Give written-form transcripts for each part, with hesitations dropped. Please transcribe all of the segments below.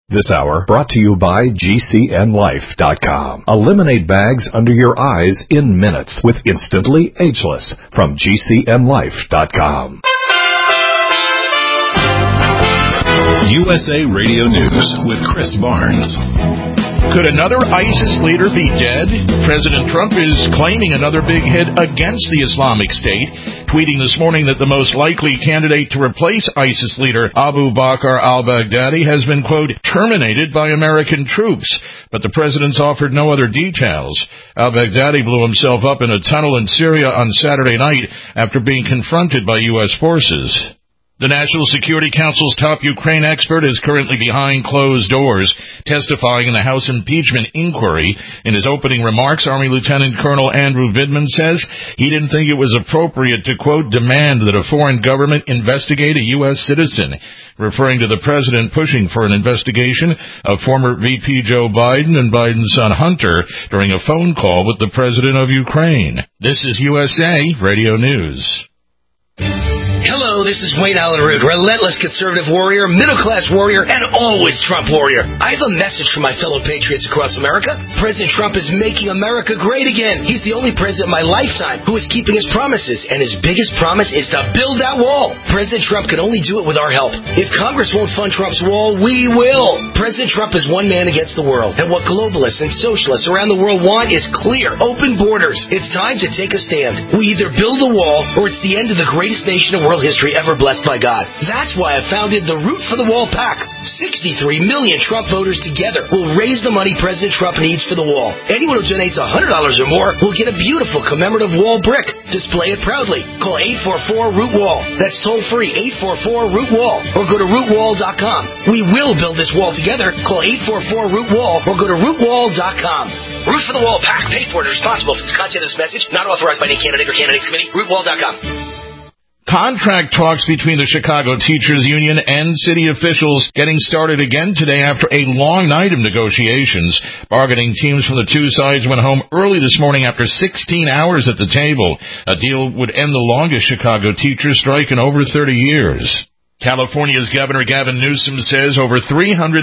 This hour brought to you by GCNLife.com. Eliminate bags under your eyes in minutes with Instantly Ageless from GCNLife.com. USA Radio News with Chris Barnes. Could another ISIS leader be dead? President Trump is claiming another big hit against the Islamic State, tweeting this morning that the most likely candidate to replace ISIS leader Abu Bakr al-Baghdadi has been, quote, terminated by American troops. But the president's offered no other details. Al-Baghdadi blew himself up in a tunnel in Syria on Saturday night after being confronted by U.S. forces. The National Security Council's top Ukraine expert is currently behind closed doors, testifying in the House impeachment inquiry. In his opening remarks, Army Lieutenant Colonel Andrew Vidman says he didn't think it was appropriate to, quote, demand that a foreign government investigate a U.S. citizen, referring to the president pushing for an investigation of former VP Joe Biden and Biden's son Hunter during a phone call with the president of Ukraine. This is USA Radio News. Hello, this is Wayne Allen Root, relentless conservative warrior, middle-class warrior, and always Trump warrior. I have a message for my fellow patriots across America. President Trump is making America great again. He's the only president in my lifetime who is keeping his promises, and his biggest promise is to build that wall. President Trump can only do it with our help. If Congress won't fund Trump's wall, we will. President Trump is one man against the world, and what globalists and socialists around the world want is clear, open borders. It's time to take a stand. We either build a wall, or it's the end of the greatest nation in world history ever blessed by God. That's why I founded the Root for the Wall PAC. 63 million Trump voters together will raise the money President Trump needs for the wall. Anyone who donates $100 or more will get a beautiful commemorative wall brick. Display it proudly. Call 844-ROOT-WALL. That's toll-free, 844-ROOT-WALL. Or go to rootwall.com. We will build this wall together. Call 844-ROOT-WALL or go to rootwall.com. Root for the Wall PAC. Paid for and responsible for the content of this message. Not authorized by any candidate or candidates committee. Rootwall.com. Contract talks between the Chicago Teachers Union and city officials getting started again today after a long night of negotiations. Bargaining teams from the two sides went home early this morning after 16 hours at the table. A deal would end the longest Chicago teachers strike in over 30 years. California's Governor Gavin Newsom says over 330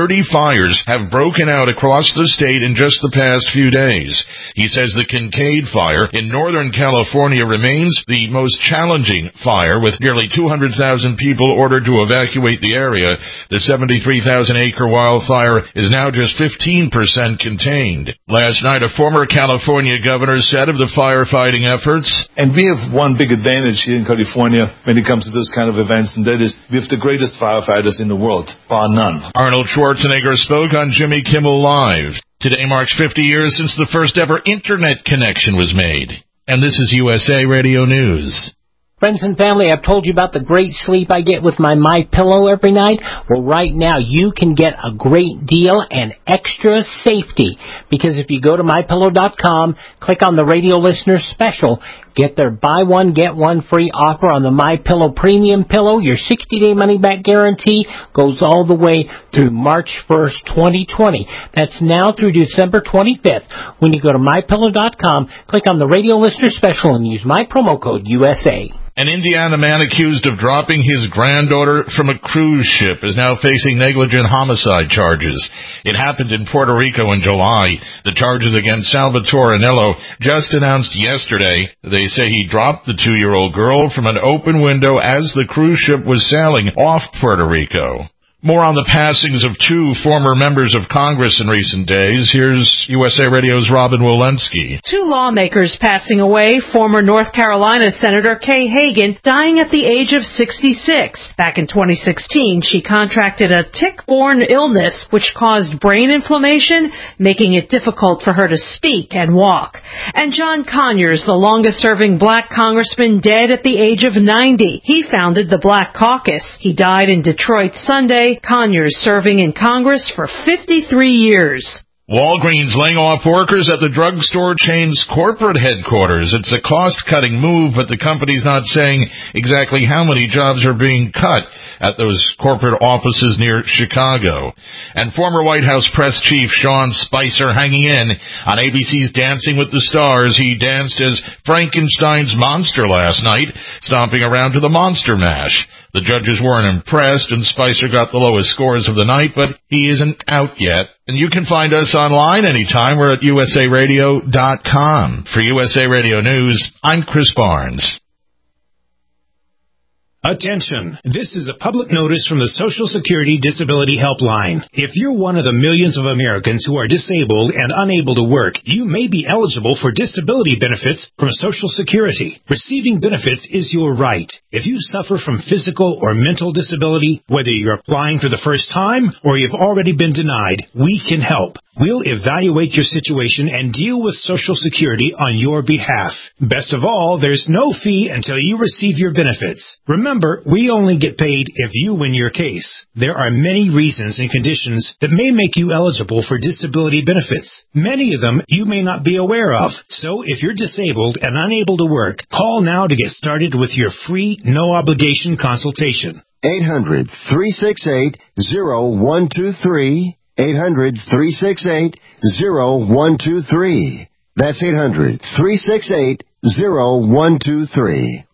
fires have broken out across the state in just the past few days. He says the Kincaid fire in Northern California remains the most challenging fire, with nearly 200,000 people ordered to evacuate the area. The 73,000-acre wildfire is now just 15% contained. Last night, a former California governor said of the firefighting efforts, and we have one big advantage here in California when it comes to this kind of events, and that is we have the greatest firefighters in the world, bar none. Arnold Schwarzenegger spoke on Jimmy Kimmel Live. Today marks 50 years since the first ever internet connection was made. And this is USA Radio News. Friends and family, I've told you about the great sleep I get with my MyPillow every night. Well, right now you can get a great deal and extra safety, because if you go to MyPillow.com, click on the radio listener special, get their buy one, get one free offer on the MyPillow Premium Pillow. Your 60-day money-back guarantee goes all the way through March 1st, 2020. That's now through December 25th. When you go to MyPillow.com, click on the radio listener special and use my promo code USA. An Indiana man accused of dropping his granddaughter from a cruise ship is now facing negligent homicide charges. It happened in Puerto Rico in July. The charges against Salvatore Anello just announced yesterday. They say he dropped the 2-year-old girl from an open window as the cruise ship was sailing off Puerto Rico. More on the passings of two former members of Congress in recent days. Here's USA Radio's Robin Walensky. Two lawmakers passing away. Former North Carolina Senator Kay Hagan dying at the age of 66. Back in 2016, she contracted a tick-borne illness which caused brain inflammation, making it difficult for her to speak and walk. And John Conyers, the longest-serving black congressman, dead at the age of 90. He founded the Black Caucus. He died in Detroit Sunday. Conyers serving in Congress for 53 years. Walgreens laying off workers at the drugstore chain's corporate headquarters. It's a cost-cutting move, but the company's not saying exactly how many jobs are being cut at those corporate offices near Chicago. And former White House press chief Sean Spicer hanging in on ABC's Dancing with the Stars. He danced as Frankenstein's monster last night, stomping around to the Monster Mash. The judges weren't impressed, and Spicer got the lowest scores of the night, but he isn't out yet. And you can find us online anytime. We're at usaradio.com. For USA Radio News, I'm Chris Barnes. Attention! This is a public notice from the Social Security Disability Helpline. If you're one of the millions of Americans who are disabled and unable to work, you may be eligible for disability benefits from Social Security. Receiving benefits is your right. If you suffer from physical or mental disability, whether you're applying for the first time or you've already been denied, we can help. We'll evaluate your situation and deal with Social Security on your behalf. Best of all, there's no fee until you receive your benefits. Remember, we only get paid if you win your case. There are many reasons and conditions that may make you eligible for disability benefits. Many of them you may not be aware of. So if you're disabled and unable to work, call now to get started with your free, no-obligation consultation. 800-368-0123. 800-368-0123. That's 800-368-0123.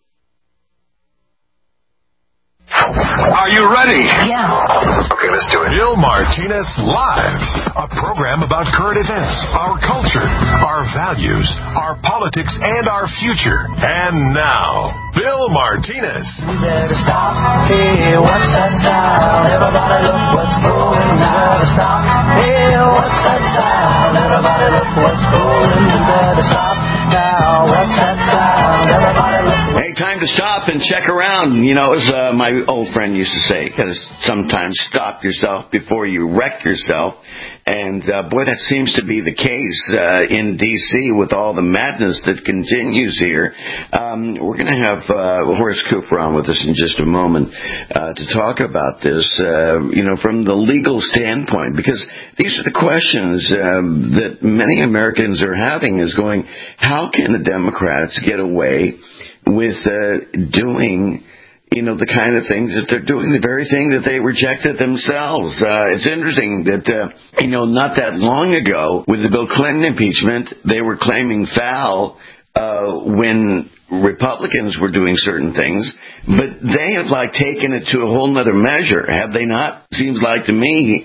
Are you ready? Yeah. Okay, let's do it. Bill Martinez Live, a program about current events, our culture, our values, our politics, and our future. And now, Bill Martinez. We better stop. Hey, what's that sound? Everybody look what's going on. Stop. Hey, what's that sound? Everybody look what's going on. We better stop now. What's that sound? Everybody look. Hey, time to stop and check around. You know, as my old friend used to say, because sometimes stop yourself before you wreck yourself. And, boy, that seems to be the case in D.C. with all the madness that continues here. We're going to have Horace Cooper on with us in just a moment to talk about this, from the legal standpoint, because these are the questions that many Americans are having is going, how can the Democrats get away with doing the kind of things that they're doing, the very thing that they rejected themselves. It's interesting that, not that long ago, with the Bill Clinton impeachment, they were claiming foul when Republicans were doing certain things, but they have, taken it to a whole nother measure, have they not? Seems like to me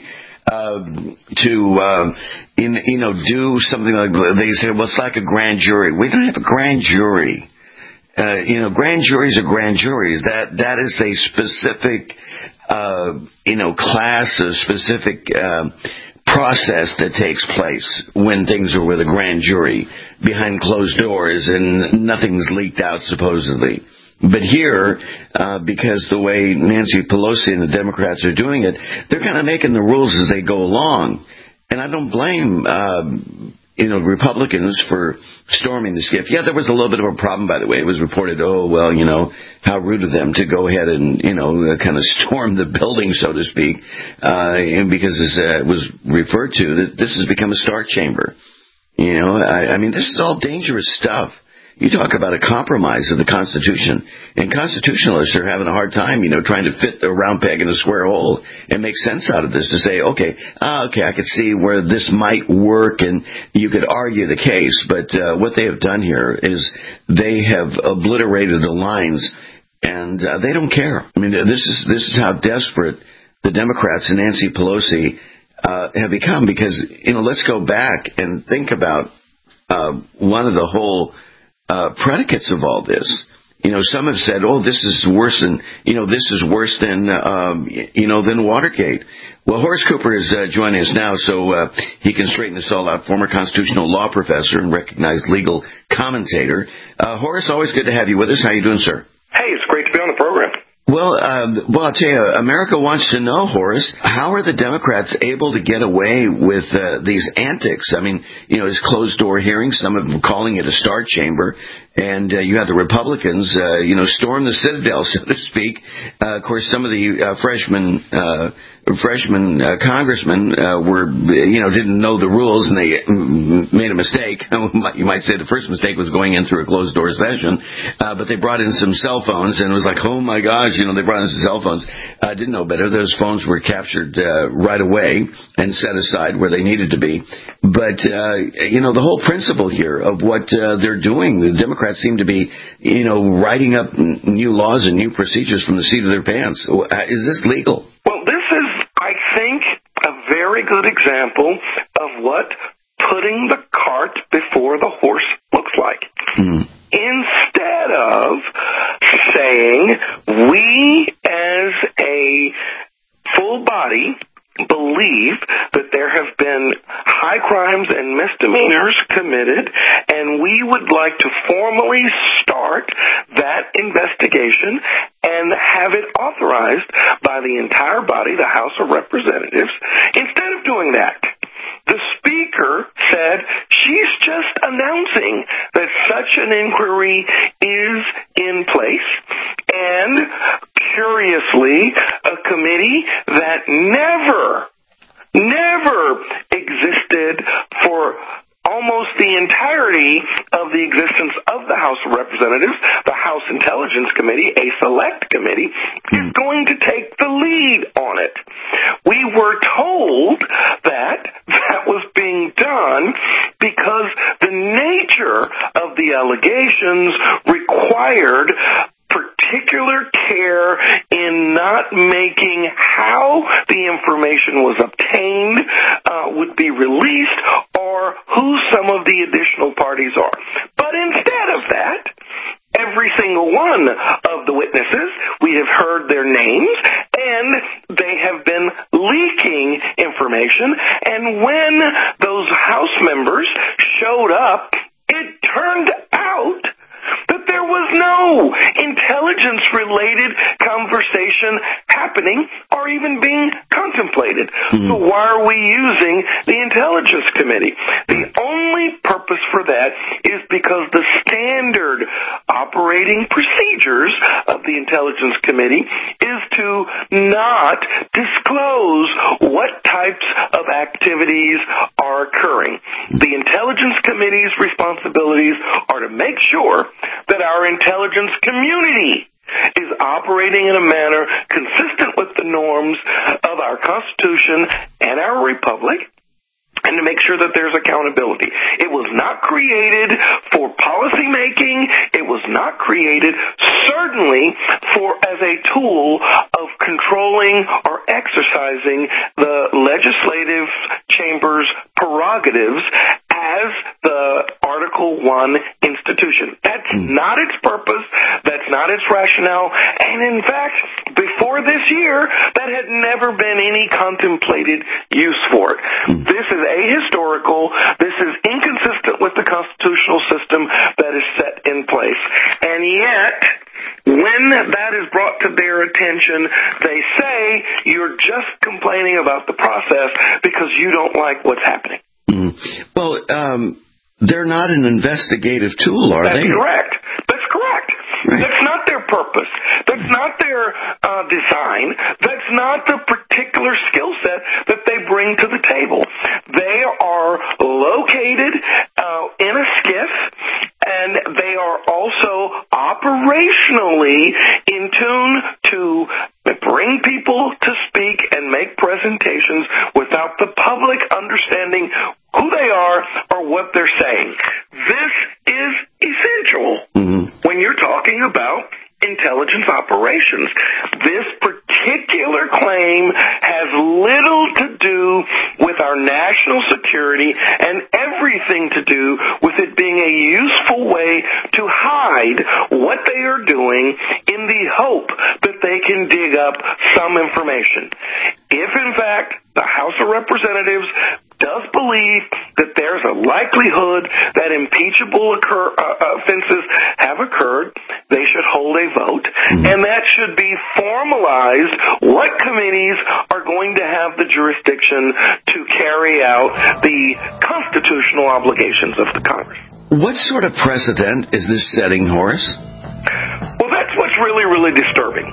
do something like, they say, well, it's like a grand jury. We don't have a grand jury. Grand juries are grand juries. That is a specific, class, a specific process that takes place when things are with a grand jury behind closed doors and nothing's leaked out supposedly. But here, because the way Nancy Pelosi and the Democrats are doing it, they're kind of making the rules as they go along. And I don't blame Republicans for storming the SCIF. Yeah, there was a little bit of a problem, by the way. It was reported, how rude of them to go ahead and, kind of storm the building, so to speak, and because it was referred to that this has become a star chamber. I mean, this is all dangerous stuff. You talk about a compromise of the Constitution, and constitutionalists are having a hard time, trying to fit a round peg in a square hole and make sense out of this to say, okay, I could see where this might work, and you could argue the case, but what they have done here is they have obliterated the lines, and they don't care. I mean, this is how desperate the Democrats and Nancy Pelosi have become, because, let's go back and think about one of the whole predicates of all this. Some have said, this is worse than, than Watergate. Well, Horace Cooper is joining us now, so he can straighten this all out. Former constitutional law professor and recognized legal commentator. Horace, always good to have you with us. How you doing, sir? Hey, it's great to be on the program. Well, I'll tell you, America wants to know, Horace, how are the Democrats able to get away with these antics? I mean, it's closed-door hearings, some of them calling it a star chamber, and you have the Republicans, storm the Citadel, so to speak. Of course, some of the freshman congressmen didn't know the rules, and they made a mistake. You might say the first mistake was going in through a closed-door session, but they brought in some cell phones, and it was like, oh, my gosh, they brought in some cell phones. I didn't know better. Those phones were captured right away and set aside where they needed to be. But, the whole principle here of what they're doing, the Democrats Democrats seem to be, writing up new laws and new procedures from the seat of their pants. Is this legal? Well, this is, I think, a very good example of what putting the cart before the horse looks like. Instead of saying, we as a full body believe that there have been high crimes and misdemeanors committed, and we would like to formally start that investigation and have it authorized by the entire body, the House of Representatives. Instead of doing that, the Speaker said she's just announcing that such an inquiry is in place, and curiously, a committee that never existed for almost the entirety of the existence of the House of Representatives, the House Intelligence Committee, a select committee, is going to take the lead on it. We were told that was being done because the nature of the allegations required particular care in not making how the information was obtained, would be released, or who some of the additional parties are. But instead of that, every single one of the witnesses, we have heard their names, and they have been leaking information, and when those House members showed up, it turned out that there was no intelligence-related conversation happening or even being contemplated. So why are we using the Intelligence Committee? The only purpose for that is because the standard operating procedures of the Intelligence Committee is to not disclose what types of activities are occurring. The Intelligence Committee's responsibilities are to make sure that our intelligence community is operating in a manner consistent with the norms of our Constitution and our Republic, and to make sure that there's accountability. It was not created for policy making. It was not created certainly as a tool of controlling or exercising the legislative chamber's prerogatives as the Article I institution. That's not its purpose. That's not its rationale. And in fact, before this year, that had never been any contemplated use for it. This is ahistorical. This is inconsistent with the constitutional system that is set in place. And yet, when that is brought to their attention, they say you're just complaining about the process because you don't like what's happening. Well, they're not an investigative tool, are they? That's correct. That's correct. Right. That's not their purpose. That's not their design. That's not the particular skill set that they bring to the table. They are located in a skiff, and they are also operationally in tune to bring people to speak and make presentations without the public understanding who they are or what they're saying. This is essential when you're talking about intelligence operations. This particular claim has little to do with our national security and everything to do with it being a useful way to hide what they are doing in the hope that they can dig up some information. If, in fact, the House of Representatives does believe that there's a likelihood that impeachable offenses have occurred, they should hold a vote, and that should be formalized what committees are going to have the jurisdiction to carry out the constitutional obligations of the Congress. What sort of precedent is this setting, Horace? Well, that's what's really, really disturbing.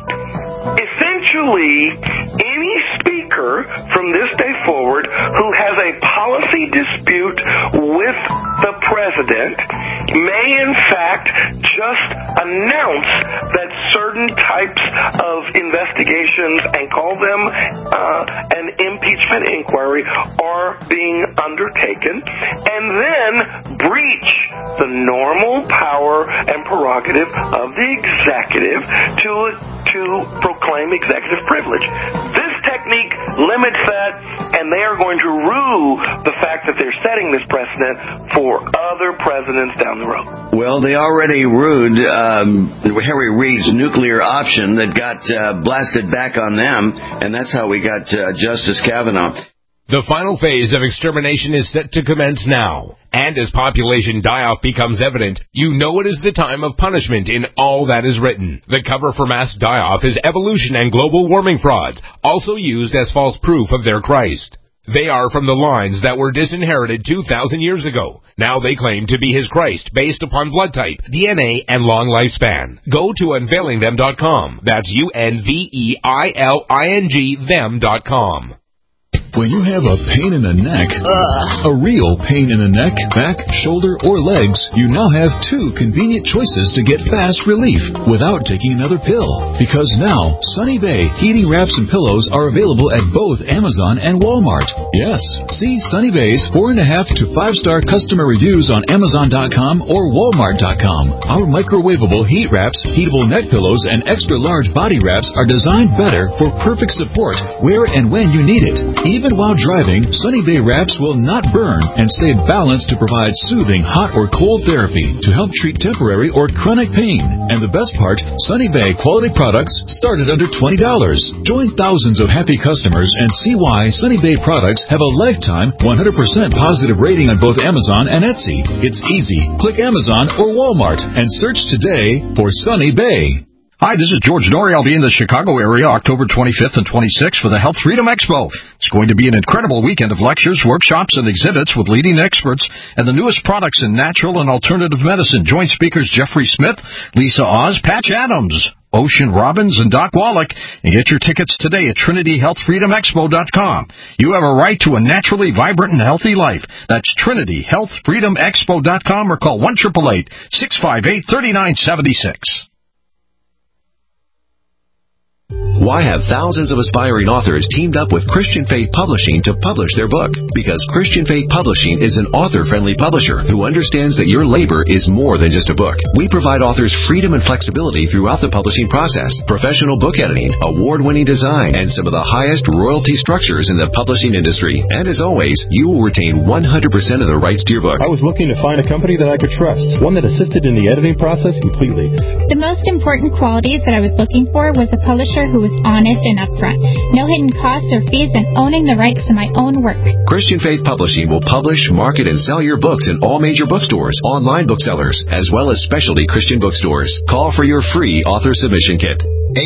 Essentially, any speaker from this day forward who has a policy dispute with the president may in fact just announce that certain types of investigations, and call them an impeachment inquiry, are being undertaken, and then breach the normal power and prerogative of the executive to proclaim executive privilege. This technique limits that, and they are going to rue the fact that they're setting this precedent for other presidents down the road. Well, they already rued Harry Reid's nuclear option that got blasted back on them, and that's how we got Justice Kavanaugh. The final phase of extermination is set to commence now. And as population die-off becomes evident, you know it is the time of punishment in all that is written. The cover for mass die-off is evolution and global warming frauds, also used as false proof of their Christ. They are from the lines that were disinherited 2,000 years ago. Now they claim to be his Christ based upon blood type, DNA, and long lifespan. Go to unveilingthem.com. That's UNVEILING them.com. When you have a pain in the neck, a real pain in the neck, back, shoulder, or legs, you now have two convenient choices to get fast relief without taking another pill. Because now, Sunny Bay heating wraps and pillows are available at both Amazon and Walmart. Yes, see Sunny Bay's 4.5 to 5-star customer reviews on Amazon.com or Walmart.com. Our microwavable heat wraps, heatable neck pillows, and extra large body wraps are designed better for perfect support where and when you need it. Even while driving, Sunny Bay wraps will not burn and stay balanced to provide soothing hot or cold therapy to help treat temporary or chronic pain. And the best part, Sunny Bay quality products start at under $20. Join thousands of happy customers and see why Sunny Bay products have a lifetime 100% positive rating on both Amazon and Etsy. It's easy. Click Amazon or Walmart and search today for Sunny Bay. Hi, this is George Norrie. I'll be in the Chicago area October 25th and 26th for the Health Freedom Expo. It's going to be an incredible weekend of lectures, workshops, and exhibits with leading experts and the newest products in natural and alternative medicine. Join speakers Jeffrey Smith, Lisa Oz, Patch Adams, Ocean Robbins, and Doc Wallach, and get your tickets today at TrinityHealthFreedomExpo.com. You have a right to a naturally vibrant and healthy life. That's TrinityHealthFreedomExpo.com or call 1-888-658-3976. Why have thousands of aspiring authors teamed up with Christian Faith Publishing to publish their book? Because Christian Faith Publishing is an author-friendly publisher who understands that your labor is more than just a book. We provide authors freedom and flexibility throughout the publishing process, professional book editing, award-winning design, and some of the highest royalty structures in the publishing industry. And as always, you will retain 100% of the rights to your book. I was looking to find a company that I could trust, one that assisted in the editing process completely. The most important qualities that I was looking for was a publisher who was honest and upfront, no hidden costs or fees, and owning the rights to my own work. Christian Faith Publishing will publish, market, and sell your books in all major bookstores, online booksellers, as well as specialty Christian bookstores. Call for your free author submission kit.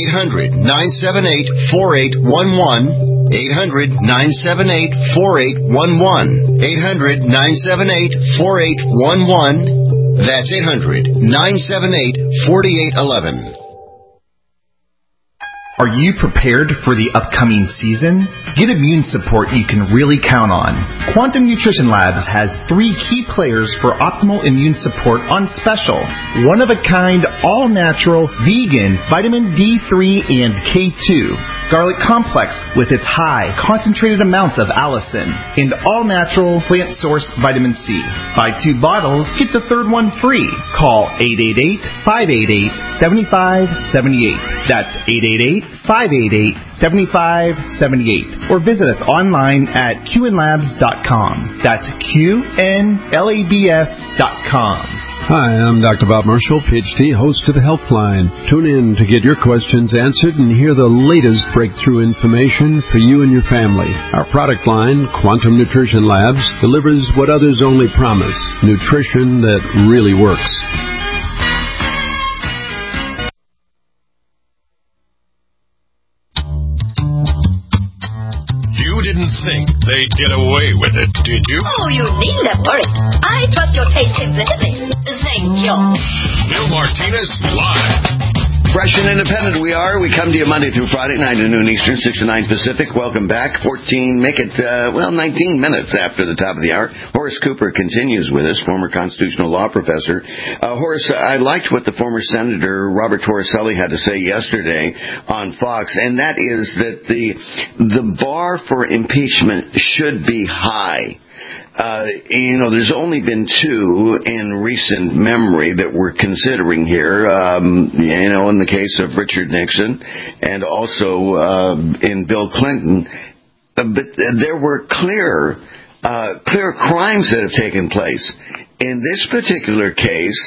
800-978-4811. 800-978-4811. 800-978-4811. That's 800-978-4811. Are you prepared for the upcoming season? Get immune support you can really count on. Quantum Nutrition Labs has 3 key players for optimal immune support on special. One-of-a-kind, all-natural, vegan vitamin D3 and K2. Garlic Complex with its high, concentrated amounts of allicin. And all-natural, plant-sourced vitamin C. Buy 2 bottles, get the third one free. Call 888-588-7578. That's 888-588-7578, or visit us online at QNLabs.com. That's QNLABS.com. Hi, I'm Dr. Bob Marshall, PhD, host of the Healthline. Tune in to get your questions answered and hear the latest breakthrough information for you and your family. Our product line, Quantum Nutrition Labs, delivers what others only promise, nutrition that really works. You didn't think they'd get away with it, did you? Oh, you needn't have worried. I trust your taste implicitly. Thank you. Bill Martinez live. Fresh and independent we are. We come to you Monday through Friday, 9 to noon Eastern, 6 to 9 Pacific. Welcome back. 19 minutes after the top of the hour. Horace Cooper continues with us, former constitutional law professor. Horace, I liked what the former Senator Robert Torricelli had to say yesterday on Fox, and that is that the bar for impeachment should be high. There's only been two in recent memory that we're considering here, in the case of Richard Nixon and also in Bill Clinton. But there were clear crimes that have taken place. In this particular case,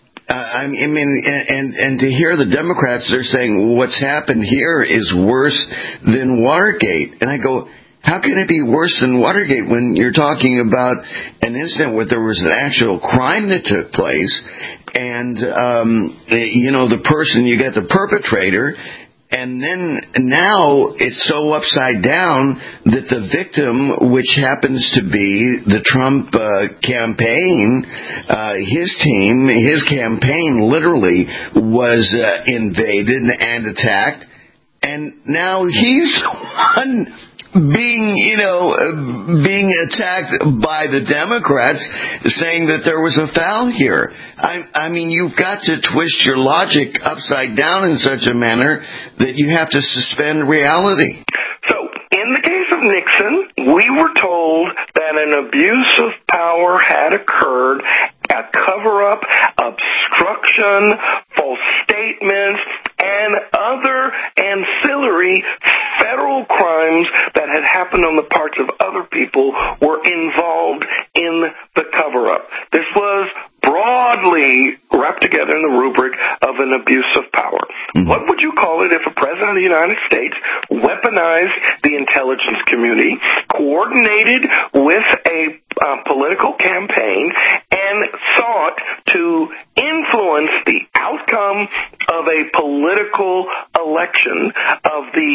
and to hear the Democrats, they're saying what's happened here is worse than Watergate. And I go, how can it be worse than Watergate when you're talking about an incident where there was an actual crime that took place and, the person, you get the perpetrator, and then now it's so upside down that the victim, which happens to be the Trump campaign, his team, his campaign literally was invaded and attacked, and now he's one being attacked by the Democrats, saying that there was a foul here. I mean, you've got to twist your logic upside down in such a manner that you have to suspend reality. So, in the case of Nixon, we were told that an abuse of power had occurred, a cover-up, obstruction, false statements, and other ancillary federal crimes that had happened on the parts of other people were involved in the cover-up. This was broadly wrapped together in the rubric of an abuse of power. Mm-hmm. What would you call it if a president of the United States weaponized the intelligence community, coordinated with a political campaign, and sought to influence the outcome of a political election of the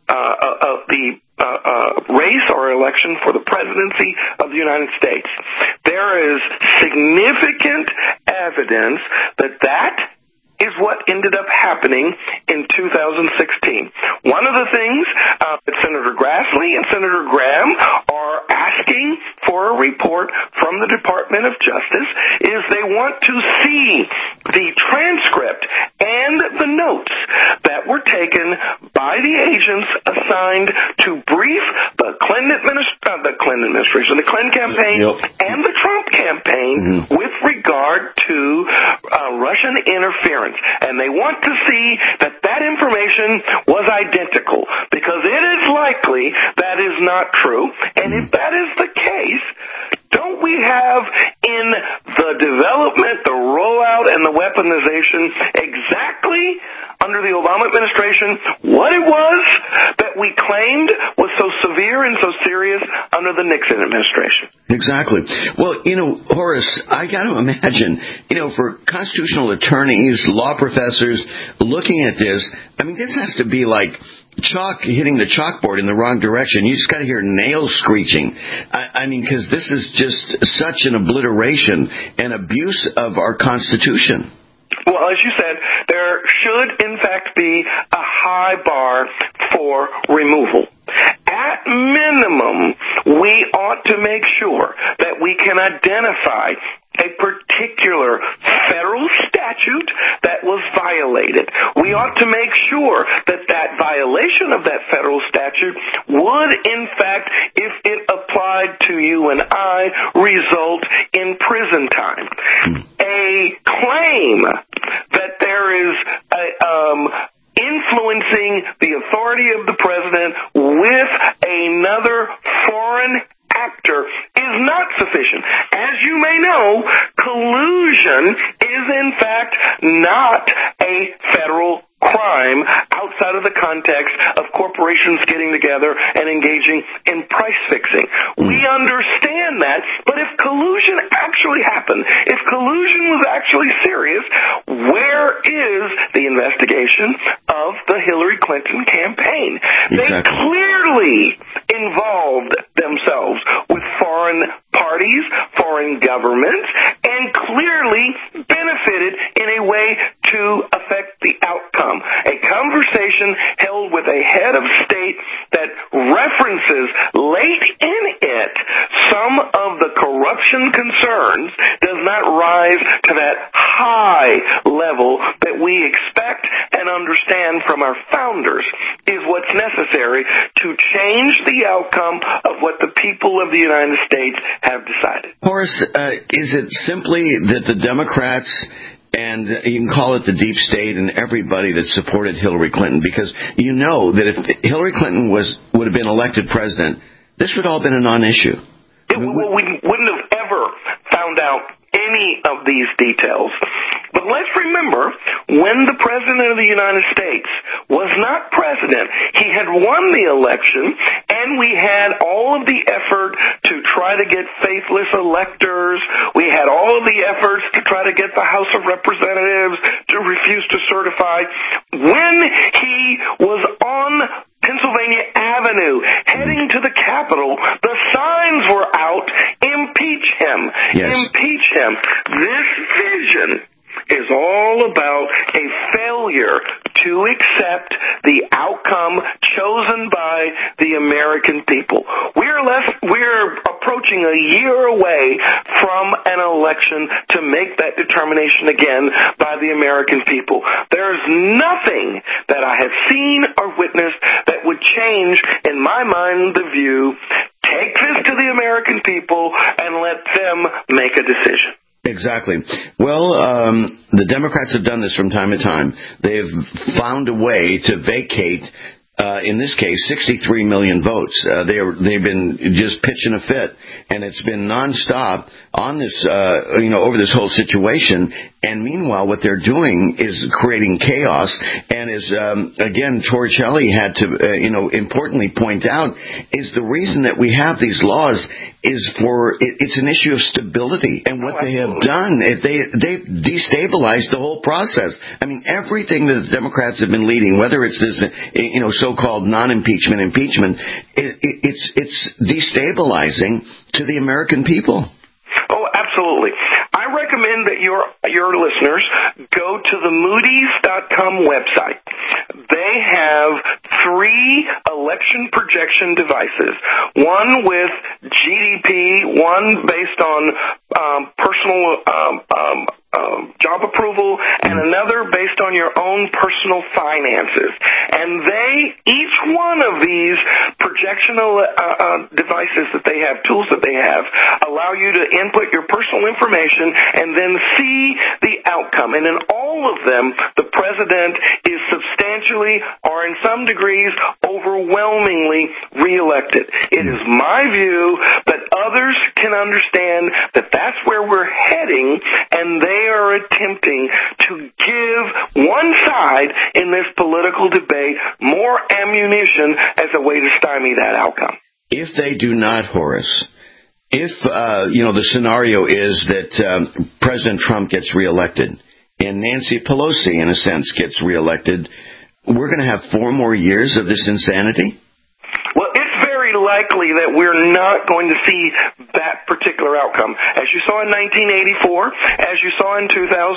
race or election for the presidency of the United States? There is significant evidence that is what ended up happening in 2016. One of the things that Senator Grassley and Senator Graham are asking for a report from the Department of Justice is they want to see the transcript and the notes that were taken by the agents assigned to brief the Clinton administration, the Clinton campaign, and the Trump campaign with regard to Russian interference. And they want to see that information was identical, because it is likely that is not true. And if that is the case, don't we have in the development, the rollout, and the weaponization exactly under the Obama administration what it was that we claimed was so severe and so serious under the Nixon administration? Exactly. Well, Horace, I got to imagine, for constitutional attorneys, law professors looking at this, I mean, this has to be like chalk hitting the chalkboard in the wrong direction. You just got to hear nails screeching. I mean, because this is just such an obliteration and abuse of our Constitution. Well, as you said, there should, in fact, be a high bar for removal. At minimum, we ought to make sure that we can identify a particular federal statute that was violated. We ought to make sure that violation of that federal statute would, in fact, if it applied to you and I, result in prison time. A claim that there is influencing the authority of the president with another foreign actor is not sufficient. As you may know, collusion is in fact not a federal crime outside of the context of corporations getting together and engaging in price fixing. We understand that, but if collusion actually happened, if collusion was actually serious, where is the investigation of the Hillary Clinton campaign? Exactly. They clearly involved themselves with foreign parties, foreign governments, and clearly benefited in a way to affect the outcome. corruption concerns does not rise to that high level that we expect and understand from our founders is what's necessary to change the outcome of what the people of the United States have decided. Horace, is it simply that the Democrats, and you can call it the deep state and everybody that supported Hillary Clinton, because you know that if Hillary Clinton would have been elected president, this would all have been a non-issue. We wouldn't have ever found out any of these details. But let's remember, when the President of the United States was not president, he had won the election, and we had all of the effort to try to get faithless electors. We had all of the efforts to try to get the House of Representatives to refuse to certify. When he was on Pennsylvania Avenue, heading to the Capitol, the signs were out, impeach him, impeach him. This vision is all about a failure to accept the outcome chosen by the American people. We're approaching a year away from an election to make that determination again by the American people. There's nothing that I have seen or witnessed that would change, in my mind, the view, take this to the American people and let them make a decision. Exactly. Well, the Democrats have done this from time to time. They've found a way to vacate, in this case, 63 million votes. They've been just pitching a fit, and it's been nonstop on this, over this whole situation. And meanwhile, what they're doing is creating chaos. And as again, Torricelli had to, importantly point out, is the reason that we have these laws is it's an issue of stability. And what they have done, they've destabilized the whole process. I mean, everything that the Democrats have been leading, whether it's this, so-called non-impeachment impeachment, it's destabilizing to the American people. Oh, absolutely. I recommend that your listeners go to the Moody's.com website. They have 3 election projection devices, one with GDP, one based on personal job approval, and another based on your own personal finances. And each one of these projectional devices that they have, tools that they have, allow you to input your personal information and then see the outcome. And in all of them, the president is substantially, or in some degrees, overwhelmingly reelected. It is my view that others can understand that that's where we're heading, and they are attempting to give one side in this political debate more ammunition as a way to stymie that outcome. If they do not, Horace, if the scenario is that President Trump gets reelected and Nancy Pelosi, in a sense, gets reelected, we're going to have 4 more years of this insanity? Well, it's very likely that we're not going to see that particular outcome. As you saw in 1984, as you saw in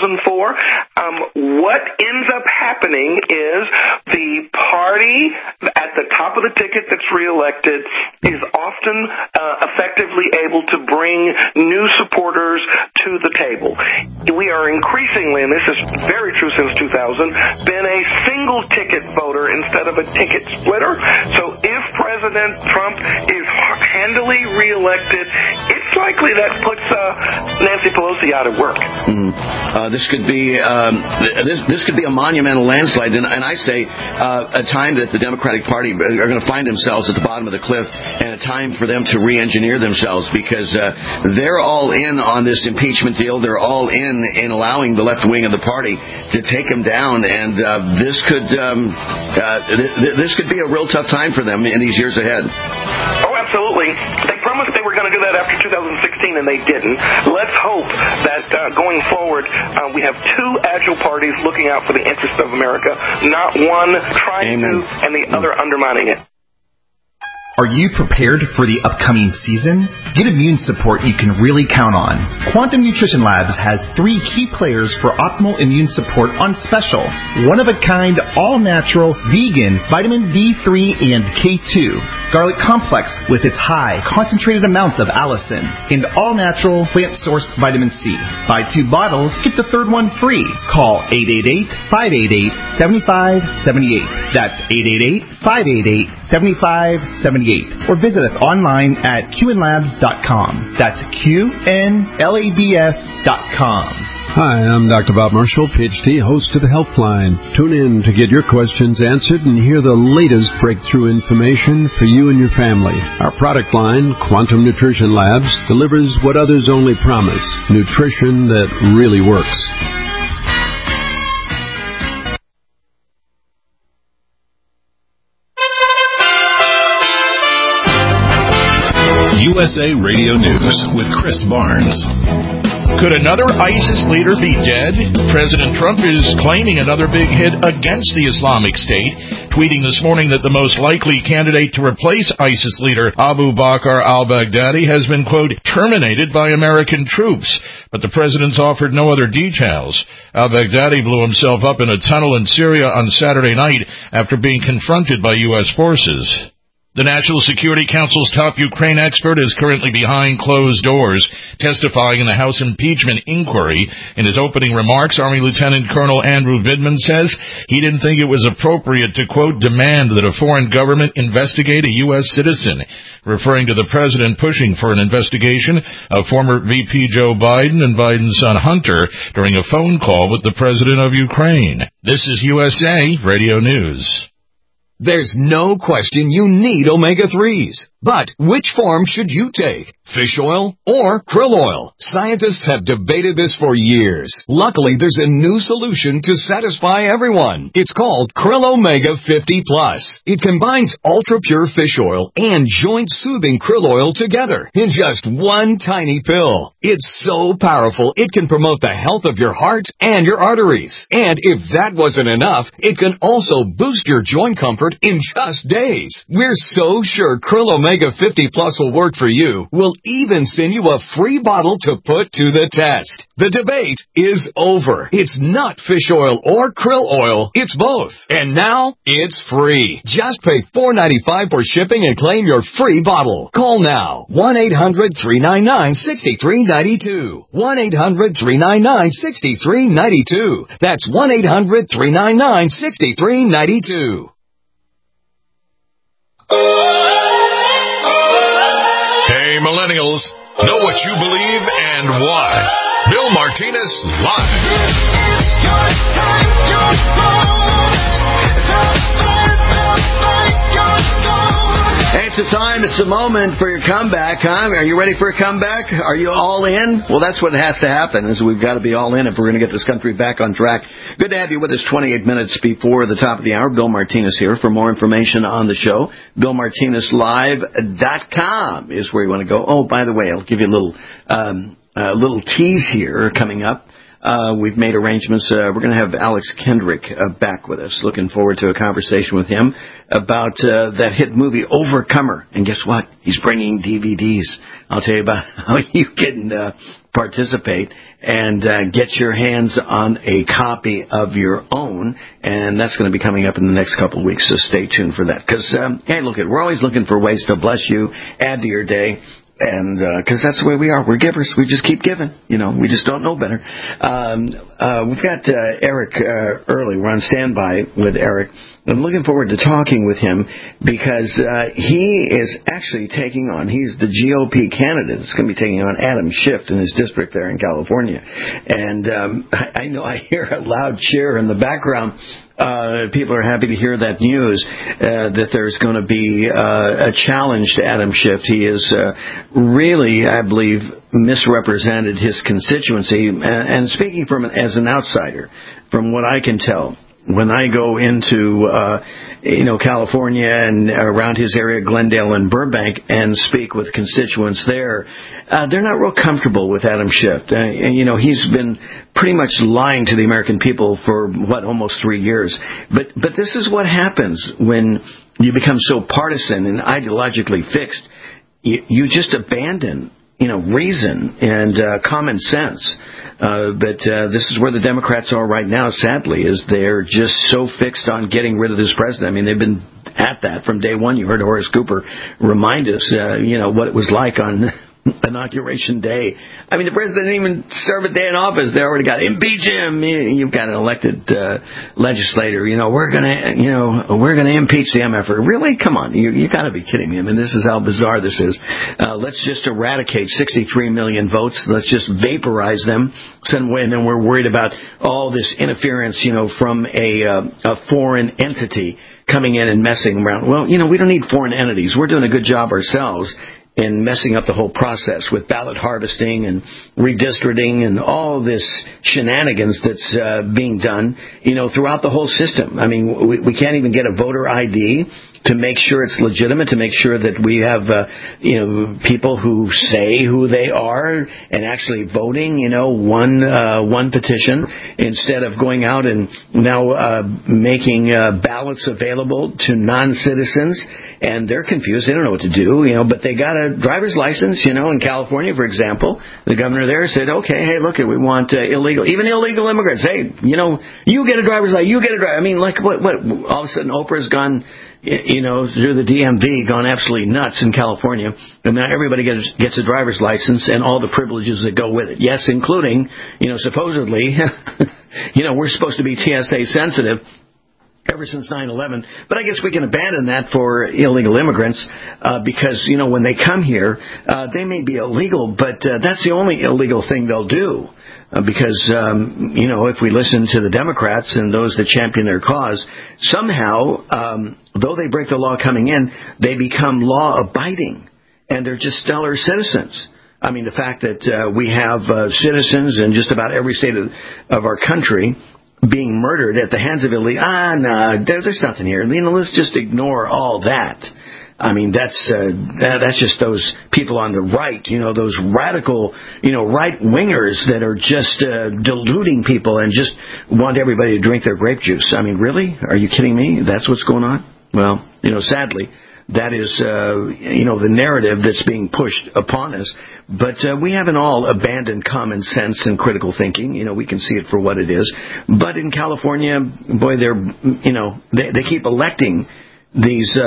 2004, what ends up happening is the party at the top of the ticket that's reelected is often effectively able to bring new supporters to the table. We are increasingly, and this is very true since 2000, been a single ticket voter instead of a ticket splitter. So if President Trump is handily reelected, it's likely that puts Nancy Pelosi out of work. This could be this could be a monumental landslide, and I say a time that the Democratic Party are going to find themselves at the bottom of the cliff, and a time for them to re-engineer themselves, because they're all in on this impeachment deal. They're all in allowing the left wing of the party to take them down, and this could be a real tough time for them in these years ahead. Oh, absolutely. They promised they were going to do that after 2016, and they didn't. Let's hope that going forward, we have 2 agile parties looking out for the interests of America, not one trying to and the other undermining it. Are you prepared for the upcoming season? Get immune support you can really count on. Quantum Nutrition Labs has 3 key players for optimal immune support on special. One-of-a-kind, all-natural, vegan vitamin D3 and K2. Garlic Complex with its high, concentrated amounts of allicin. And all-natural, plant-sourced vitamin C. Buy 2 bottles, get the 3rd one free. Call 888-588-7578. That's 888-588-7578. Or visit us online at qnlabs.com. That's QNLABS.com. Hi, I'm Dr. Bob Marshall, PhD, host of the Healthline. Tune in to get your questions answered and hear the latest breakthrough information for you and your family. Our product line, Quantum Nutrition Labs, delivers what others only promise, nutrition that really works. USA Radio News with Chris Barnes. Could another ISIS leader be dead? President Trump is claiming another big hit against the Islamic State, tweeting this morning that the most likely candidate to replace ISIS leader Abu Bakr al-Baghdadi has been, quote, terminated by American troops. But the president's offered no other details. Al-Baghdadi blew himself up in a tunnel in Syria on Saturday night after being confronted by U.S. forces. The National Security Council's top Ukraine expert is currently behind closed doors, testifying in the House impeachment inquiry. In his opening remarks, Army Lieutenant Colonel Andrew Vidman says he didn't think it was appropriate to, quote, demand that a foreign government investigate a U.S. citizen, referring to the president pushing for an investigation of former VP Joe Biden and Biden's son Hunter during a phone call with the president of Ukraine. This is USA Radio News. There's no question you need omega-3s. But which form should you take? Fish oil or krill oil? Scientists have debated this for years. Luckily, there's a new solution to satisfy everyone. It's called Krill Omega 50 Plus. It combines ultra-pure fish oil and joint-soothing krill oil together in just one tiny pill. It's so powerful, it can promote the health of your heart and your arteries. And if that wasn't enough, it can also boost your joint comfort in just days. We're so sure Krill Omega 50 Plus will work for you. We'll even send you a free bottle to put to the test. The debate is over. It's not fish oil or krill oil. It's both. And now, it's free. Just pay $4.95 for shipping and claim your free bottle. Call now. 1-800-399-6392. 1-800-399-6392. That's 1-800-399-6392. Hey, millennials, know what you believe and why. Bill Martinez Live. Hey, it's the time, it's the moment for your comeback, huh? Are you ready for a comeback? Are you all in? Well, that's what has to happen, is we've got to be all in if we're going to get this country back on track. Good to have you with us 28 minutes before the top of the hour. Bill Martinez here. For more information on the show, BillMartinezLive.com is where you want to go. Oh, by the way, I'll give you a little tease here coming up. We've made arrangements. We're going to have Alex Kendrick back with us. Looking forward to a conversation with him about that hit movie Overcomer. And guess what? He's bringing DVDs. I'll tell you about how you can participate and get your hands on a copy of your own. And that's going to be coming up in the next couple of weeks, so stay tuned for that. Because, hey, look, we're always looking for ways to bless you, add to your day. And, cause that's the way we are. We're givers. We just keep giving. You know, we just don't know better. We've got, Eric, early. We're on standby with Eric. I'm looking forward to talking with him because, he is actually taking on, he's the GOP candidate that's going to be taking on Adam Schiff in his district there in California. And, I know I hear a loud cheer in the background. People are happy to hear that news, that there's going to be a challenge to Adam Schiff. He is really, I believe, misrepresented his constituency. And speaking as an outsider, from what I can tell, when I go into, California and around his area, Glendale and Burbank, and speak with constituents there, they're not real comfortable with Adam Schiff. He's been pretty much lying to the American people for, almost 3 years. But this is what happens when you become so partisan and ideologically fixed, you just abandon, reason and common sense. But this is where the Democrats are right now, sadly, is they're just so fixed on getting rid of this president. I mean, they've been at that from day one. You heard Horace Cooper remind us, what it was like on Inauguration Day. I mean, the president didn't even serve a day in office. They already got impeach him. You've got an elected legislator. We're gonna impeach the MFer. Really? Come on, you got to be kidding me. I mean, this is how bizarre this is. Let's just eradicate 63 million votes. Let's just vaporize them. And then we're worried about all this interference, from a foreign entity coming in and messing around. Well, we don't need foreign entities. We're doing a good job ourselves in messing up the whole process with ballot harvesting and redistricting and all this shenanigans that's being done, throughout the whole system. I mean, we can't even get a voter ID to make sure it's legitimate, to make sure that we have, people who say who they are and actually voting, one petition instead of going out and now making ballots available to non-citizens. And they're confused. They don't know what to do, but they got a driver's license, in California, for example. The governor there said, okay, hey, look, we want even illegal immigrants. Hey, you get a driver's license, you get a driver's. I mean, like what, all of a sudden Oprah's gone, through the DMV, gone absolutely nuts in California. And now everybody gets a driver's license and all the privileges that go with it. Yes, including, supposedly, we're supposed to be TSA sensitive ever since 9/11, but I guess we can abandon that for illegal immigrants because, when they come here, they may be illegal, but that's the only illegal thing they'll do. Because, if we listen to the Democrats and those that champion their cause, somehow, though they break the law coming in, they become law-abiding, and they're just stellar citizens. I mean, the fact that we have citizens in just about every state of our country being murdered at the hands of illegal. There's nothing here. Let's just ignore all that. I mean, that's just those people on the right, those radical, right wingers that are just deluding people and just want everybody to drink their grape juice. I mean, really? Are you kidding me? That's what's going on? Well, sadly, that is, the narrative that's being pushed upon us. But we haven't all abandoned common sense and critical thinking. We can see it for what it is. But in California, boy, they keep electing these,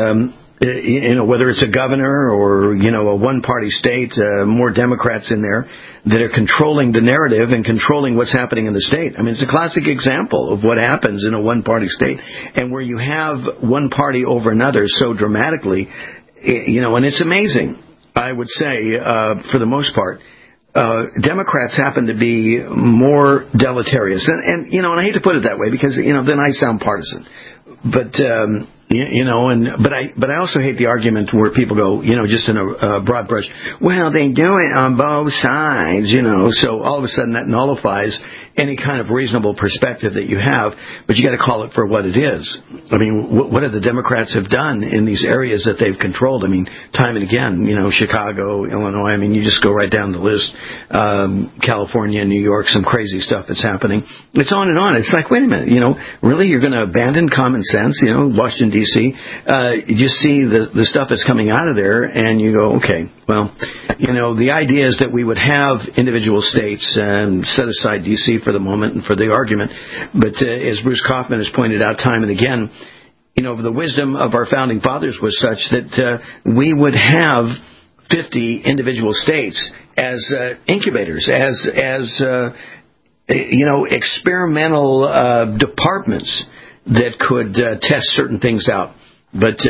whether it's a governor or, a one-party state, more Democrats in there that are controlling the narrative and controlling what's happening in the state. I mean, it's a classic example of what happens in a one-party state, and where you have one party over another so dramatically, and it's amazing. I would say, for the most part, Democrats happen to be more deleterious. And I hate to put it that way because, then I sound partisan. But, but I also hate the argument where people go, just in a broad brush, well, they do it on both sides, so all of a sudden that nullifies any kind of reasonable perspective that you have, but you got to call it for what it is. I mean, what have the Democrats have done in these areas that they've controlled? I mean, time and again, Chicago, Illinois, I mean, you just go right down the list, California, New York, some crazy stuff that's happening. It's on and on. It's like, wait a minute, really, you're going to abandon common sense, Washington, D.C., you just see the stuff that's coming out of there, and you go, okay, well, the idea is that we would have individual states and set aside D.C. for the moment and for the argument, but as Bruce Kaufman has pointed out time and again, the wisdom of our founding fathers was such that we would have 50 individual states as incubators, as experimental departments that could test certain things out. But,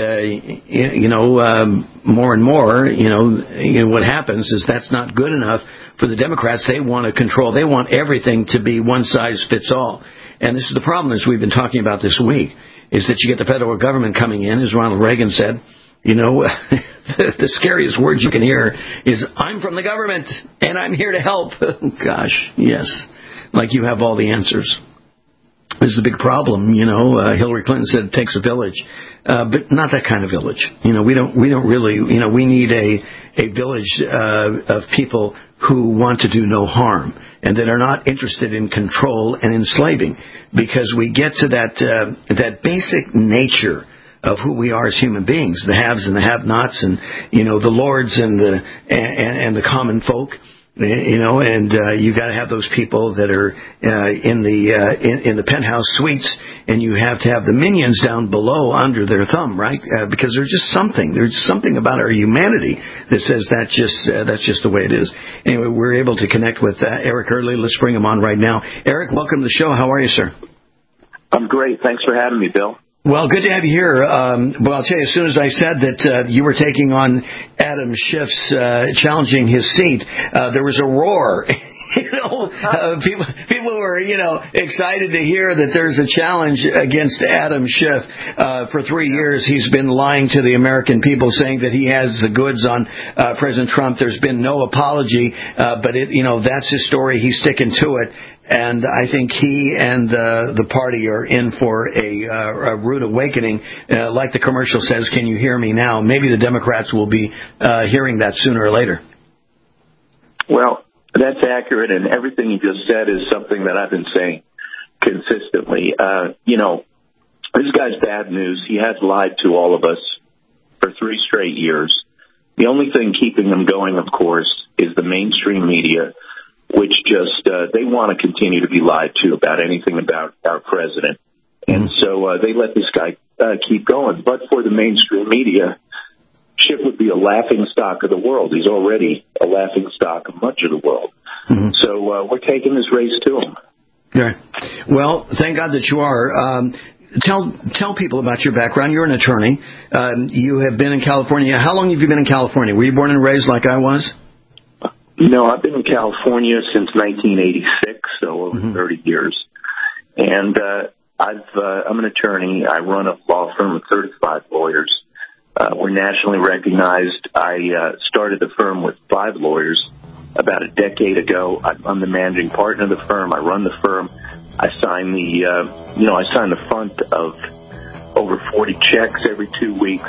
more and more, what happens is that's not good enough for the Democrats. They want to control. They want everything to be one size fits all. And this is the problem, as we've been talking about this week, is that you get the federal government coming in, as Ronald Reagan said, the scariest words you can hear is, I'm from the government and I'm here to help. Gosh, yes. Like you have all the answers. This is a big problem, Hillary Clinton said it takes a village, but not that kind of village. We don't really, we need a village of people who want to do no harm and that are not interested in control and enslaving, because we get to that basic nature of who we are as human beings, the haves and the have-nots, and the lords and the common folk. And you got to have those people that are in the penthouse suites, and you have to have the minions down below under their thumb, right? Because there's something about our humanity that says that's just the way it is. Anyway, we're able to connect with Eric Early. Let's bring him on right now. Eric, welcome to the show. How are you, sir? I'm great. Thanks for having me, Bill. Well, good to have you here. Well, I'll tell you, as soon as I said that you were taking on Adam Schiff's challenging his seat, there was a roar. People were, excited to hear that there's a challenge against Adam Schiff. For 3 years, he's been lying to the American people, saying that he has the goods on President Trump. There's been no apology, but that's his story. He's sticking to it. And I think he and the party are in for a rude awakening. Like the commercial says, "Can you hear me now?" Maybe the Democrats will be hearing that sooner or later. Well, that's accurate, and everything you just said is something that I've been saying consistently. This guy's bad news. He has lied to all of us for 3 straight years. The only thing keeping him going, of course, is the mainstream media, which they want to continue to be lied to about anything about our president. And so they let this guy keep going. But for the mainstream media, Schiff would be a laughing stock of the world. He's already a laughing stock of much of the world. Mm-hmm. So we're taking this race to him. Yeah. Well, thank God that you are. Tell people about your background. You're an attorney. You have been in California. How long have you been in California? Were you born and raised like I was? No, I've been in California since 1986, so over 30 years. And I'm an attorney. I run a law firm of 35 lawyers. We're nationally recognized. I started the firm with 5 lawyers about a decade ago. I'm the managing partner of the firm. I run the firm. I sign the front of over 40 checks every 2 weeks.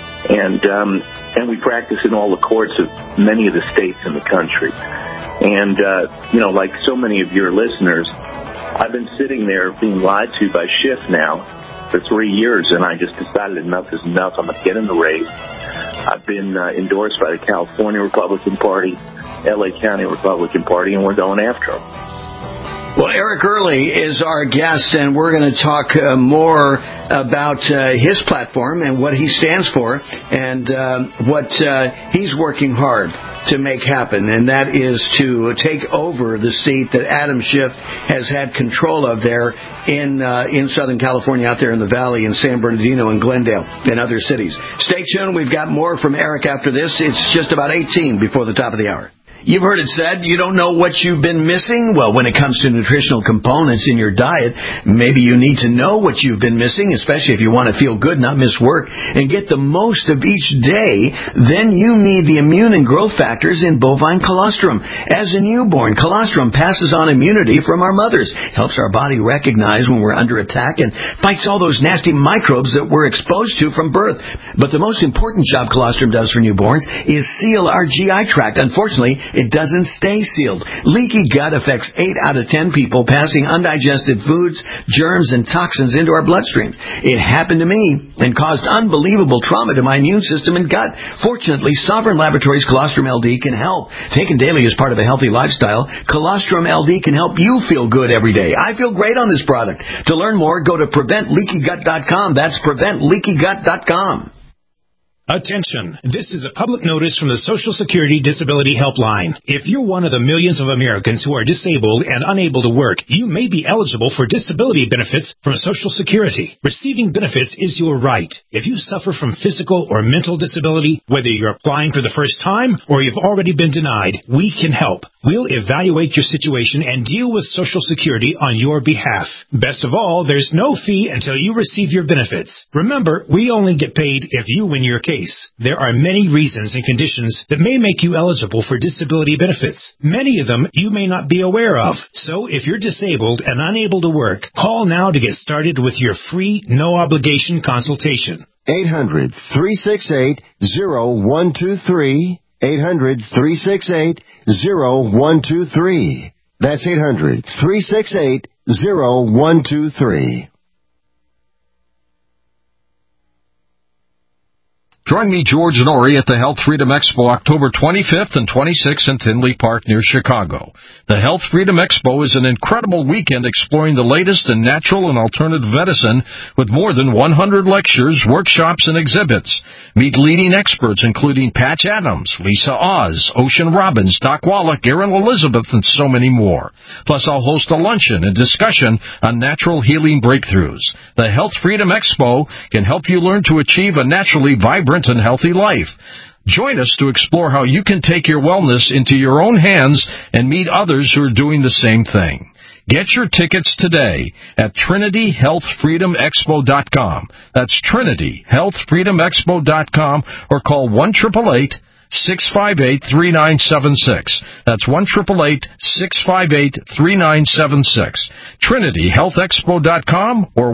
And we practice in all the courts of many of the states in the country. And, like so many of your listeners, I've been sitting there being lied to by Schiff now for 3 years, and I just decided enough is enough. I'm going to get in the race. I've been endorsed by the California Republican Party, LA County Republican Party, and we're going after him. Well, Eric Early is our guest, and we're going to talk more about his platform and what he stands for and what he's working hard to make happen, and that is to take over the seat that Adam Schiff has had control of there in Southern California, out there in the Valley, in San Bernardino and Glendale and other cities. Stay tuned. We've got more from Eric after this. It's just about 18 before the top of the hour. You've heard it said, you don't know what you've been missing? Well, when it comes to nutritional components in your diet, maybe you need to know what you've been missing, especially if you want to feel good, not miss work, and get the most of each day. Then you need the immune and growth factors in bovine colostrum. As a newborn, colostrum passes on immunity from our mothers, helps our body recognize when we're under attack, and fights all those nasty microbes that we're exposed to from birth. But the most important job colostrum does for newborns is seal our GI tract. Unfortunately, it doesn't stay sealed. Leaky gut affects 8 out of 10 people, passing undigested foods, germs, and toxins into our bloodstreams. It happened to me and caused unbelievable trauma to my immune system and gut. Fortunately, Sovereign Laboratories Colostrum LD can help. Taken daily as part of a healthy lifestyle, Colostrum LD can help you feel good every day. I feel great on this product. To learn more, go to PreventLeakyGut.com. That's PreventLeakyGut.com. Attention! This is a public notice from the Social Security Disability Helpline. If you're one of the millions of Americans who are disabled and unable to work, you may be eligible for disability benefits from Social Security. Receiving benefits is your right. If you suffer from physical or mental disability, whether you're applying for the first time or you've already been denied, we can help. We'll evaluate your situation and deal with Social Security on your behalf. Best of all, there's no fee until you receive your benefits. Remember, we only get paid if you win your case. There are many reasons and conditions that may make you eligible for disability benefits. Many of them you may not be aware of. So if you're disabled and unable to work, call now to get started with your free, no-obligation consultation. 800-368-0123. 800-368-0123. That's 800-368-0123. Join me, George Norrie, at the Health Freedom Expo October 25th and 26th in Tinley Park near Chicago. The Health Freedom Expo is an incredible weekend exploring the latest in natural and alternative medicine with more than 100 lectures, workshops, and exhibits. Meet leading experts including Patch Adams, Lisa Oz, Ocean Robbins, Doc Wallach, Erin Elizabeth, and so many more. Plus, I'll host a luncheon and discussion on natural healing breakthroughs. The Health Freedom Expo can help you learn to achieve a naturally vibrant and healthy life. Join us to explore how you can take your wellness into your own hands and meet others who are doing the same thing. Get your tickets today at TrinityHealthFreedomExpo.com. That's TrinityHealthFreedomExpo.com, or call 1-888-658-3976. That's 1-888-658-3976. TrinityHealthExpo.com or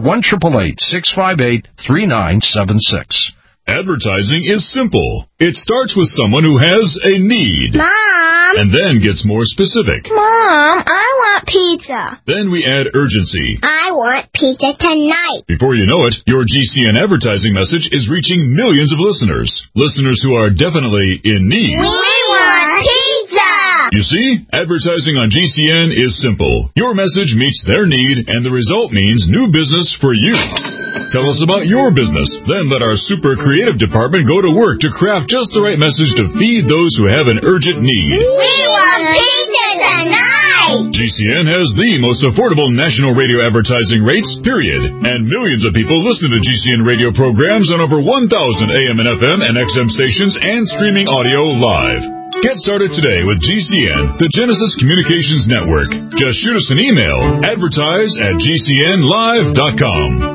1-888-658-3976. Advertising is simple. It starts with someone who has a need. Mom! And then gets more specific. Mom, I want pizza. Then we add urgency. I want pizza tonight. Before you know it, your GCN advertising message is reaching millions of listeners. Listeners who are definitely in need. We want pizza! You see, advertising on GCN is simple. Your message meets their need, and the result means new business for you. Tell us about your business. Then let our super creative department go to work to craft just the right message to feed those who have an urgent need. We want pizza tonight! GCN has the most affordable national radio advertising rates, period. And millions of people listen to GCN radio programs on over 1,000 AM and FM and XM stations and streaming audio live. Get started today with GCN, the Genesis Communications Network. Just shoot us an email, advertise@gcnlive.com.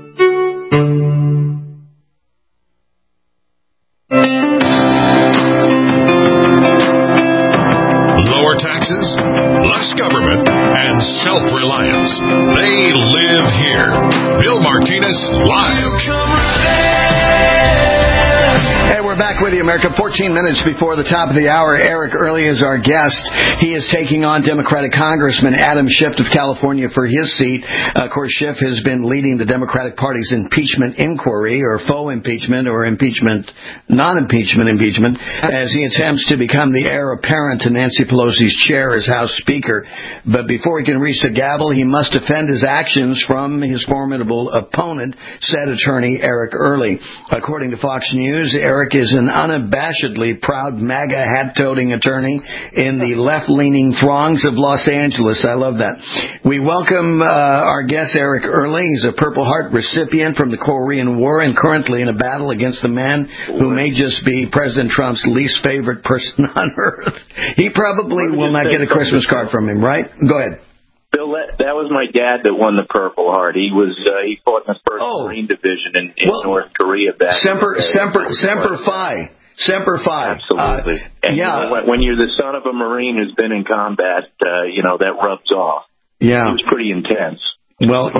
Lower taxes, less government, and self-reliance. They live here. Bill Martinez, live. Hey, we're back with you, America. 14 minutes before the top of the hour, Eric Early is our guest. He is taking on Democratic Congressman Adam Schiff of California for his seat. Of course, Schiff has been leading the Democratic Party's impeachment inquiry, or faux impeachment, or non-impeachment impeachment, as he attempts to become the heir apparent to Nancy Pelosi's chair as House Speaker. But before he can reach the gavel, he must defend his actions from his formidable opponent, said attorney Eric Early. According to Fox News, Eric is an unabashedly proud MAGA hat-toting attorney in the left-leaning throngs of Los Angeles. I love that. We welcome our guest, Eric Early. He's a Purple Heart recipient from the Korean War and currently in a battle against the man who may just be President Trump's least favorite person on earth. He probably will not get a Christmas card from him, right? Go ahead. Bill, that was my dad that won the Purple Heart. He fought in the 1st Marine Division in North Korea back. Semper Fi. Semper Fi. Absolutely. And when you're the son of a Marine who's been in combat, that rubs off. Yeah. It was pretty intense. Well,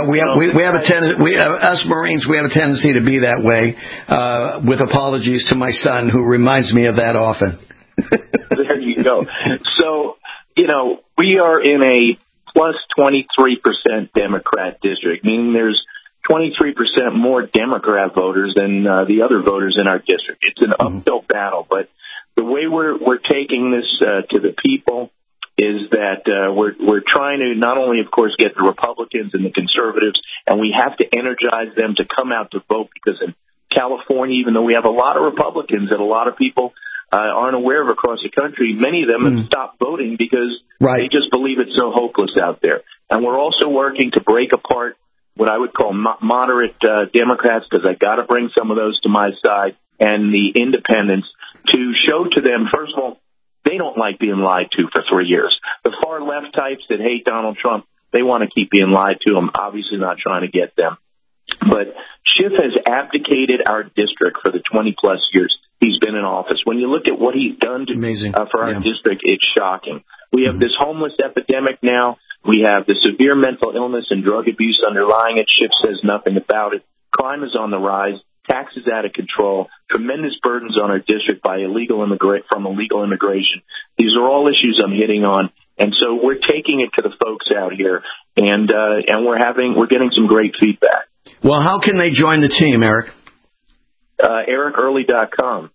us Marines, we have a tendency to be that way, with apologies to my son, who reminds me of that often. There you go. So, we are in a plus 23% Democrat district, meaning there's 23% more Democrat voters than the other voters in our district. It's an uphill battle, but the way we're taking this to the people is that we're trying to not only, of course, get the Republicans and the conservatives, and we have to energize them to come out to vote, because in California, even though we have a lot of Republicans that a lot of people aren't aware of across the country, many of them have stopped voting because they just believe it's so hopeless out there. And we're also working to break apart what I would call moderate Democrats, because I got to bring some of those to my side, and the independents, to show to them, first of all, they don't like being lied to for 3 years. The far left types that hate Donald Trump, they want to keep being lied to. I'm obviously not trying to get them. But Schiff has abdicated our district for the 20-plus years he's been in office. When you look at what he's done for our district, it's shocking. We have this homeless epidemic now. We have the severe mental illness and drug abuse underlying it. Schiff says nothing about it. Crime is on the rise. Taxes out of control. Tremendous burdens on our district from illegal immigration. These are all issues I'm hitting on. And so we're taking it to the folks out here, and we're getting some great feedback. Well, how can they join the team, Eric? EricEarly.com.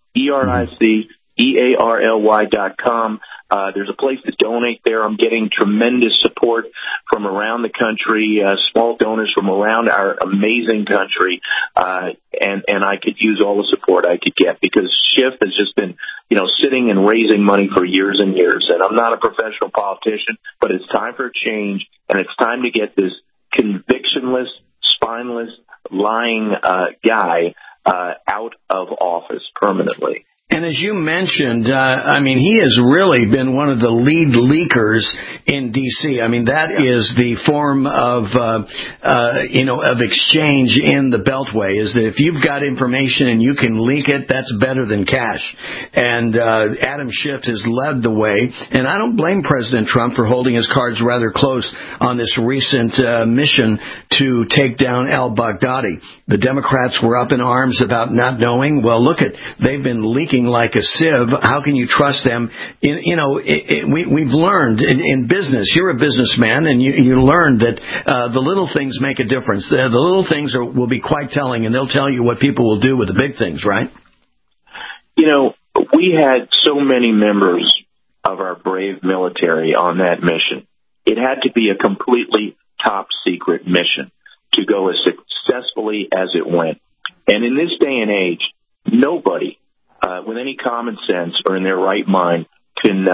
EricEarly.com. There's a place to donate there. I'm getting tremendous support from around the country, small donors from around our amazing country, and I could use all the support I could get because Schiff has just been, sitting and raising money for years and years. And I'm not a professional politician, but it's time for a change, and it's time to get this convictionless, spineless, lying guy out of office permanently. And as you mentioned, he has really been one of the lead leakers in D.C. That is the form of exchange in the Beltway, is that if you've got information and you can leak it, that's better than cash. And Adam Schiff has led the way. And I don't blame President Trump for holding his cards rather close on this recent mission to take down al-Baghdadi. The Democrats were up in arms about not knowing. Well, they've been leaking like a sieve. How can you trust them? We've learned in business. You're a businessman, and you learned that the little things make a difference. The little things will be quite telling, and they'll tell you what people will do with the big things, right? We had so many members of our brave military on that mission. It had to be a completely top secret mission to go as successfully as it went. And in this day and age, nobody with any common sense or in their right mind can